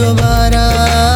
दोबारा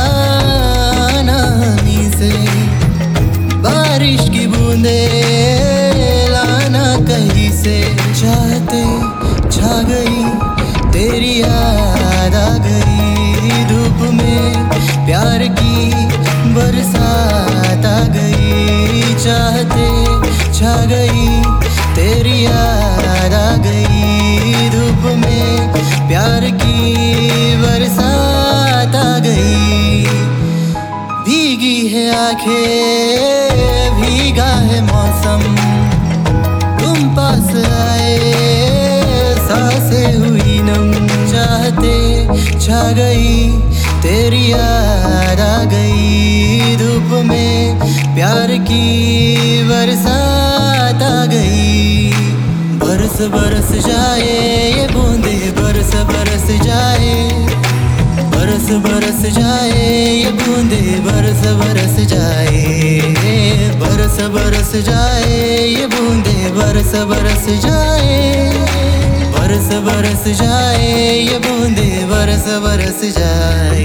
नानी से बारिश की बूंदे लाना कहीं से। चाहते छा गई तेरी याद आ गई, धूप में प्यार की बरसात आ गई। चाहते छा गई तेरी याद आ गई, धूप में प्यार की बरसात आ गई। भीगी है आंखें भीगा है मौसम, तुम पास आए सांसें हुई नम। चाहते छा गई तेरी याद आ गई, धूप में प्यार की बरसात आ गई। बरस बरस जाए ये बूंदे बरस बरस जाए, बरस बरस जाए ये बूंदे बरस बरस जाए। बरस बरस जाए ये बूंदे बरस बरस जाए, बरस बरस जाए ये बूंदे बरस बरस जाए।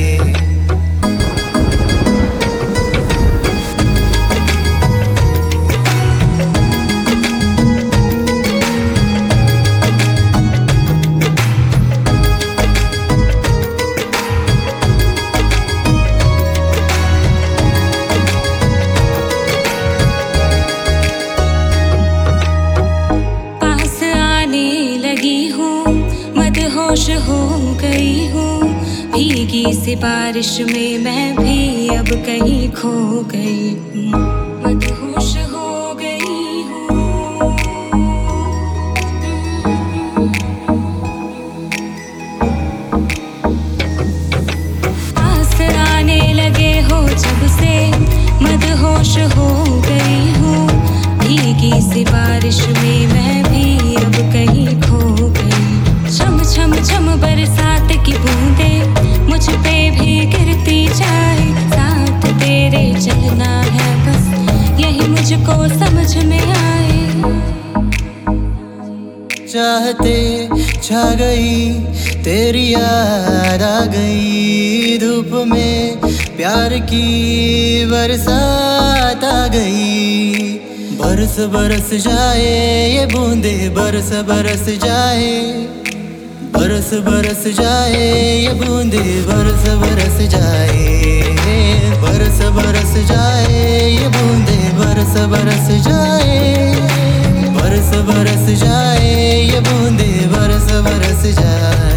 होश हो गई हूँ भीगी सी बारिश में, मैं भी अब कहीं खो गई हूँ। मदहोश हो गई हूँ। पास आने लगे हो जब से, मदहोश हो गई हूँ भीगी सी बारिश में, मैं भी अब कहीं खो गई। छम छम छम बरसात की बूंदे मुझ पे भी गिरती जाए, साथ तेरे चलना है बस यही मुझको समझ में आए। चाहते छा गई तेरी याद आ गई, धूप में प्यार की बरसात आ गई। बरस बरस जाए ये बूंदे बरस बरस जाए, बरस बरस जाए ये बूंदे बरस बरस जाए। बरस बरस जाए ये बूंदे बरस बरस जाए, बरस बरस जाए ये बूंदे बरस बरस जाए।